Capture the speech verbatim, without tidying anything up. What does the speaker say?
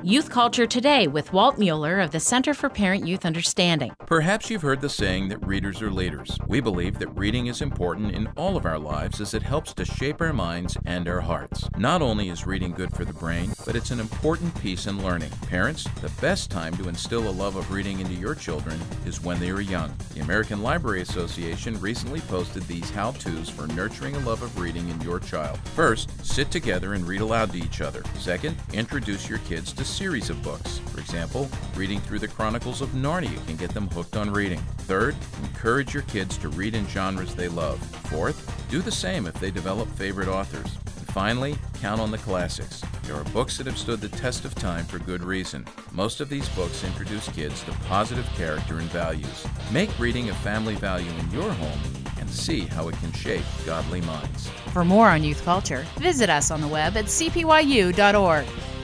Youth Culture Today with Walt Mueller of the Center for Parent-Youth Understanding. Perhaps you've heard the saying that readers are leaders. We believe that reading is important in all of our lives as it helps to shape our minds and our hearts. Not only is reading good for the brain, but it's an important piece in learning. Parents, the best time to instill a love of reading into your children is when they are young. The American Library Association recently posted these how-tos for nurturing a love of reading in your child. First, sit together and read aloud to each other. Second, introduce your kids to series of books. For example, reading through the Chronicles of Narnia can get them hooked on reading. Third, encourage your kids to read in genres they love. Fourth, do the same if they develop favorite authors. And finally, count on the classics. There are books that have stood the test of time for good reason. Most of these books introduce kids to positive character and values. Make reading a family value in your home and see how it can shape godly minds. For more on youth culture, visit us on the web at c p y u dot org.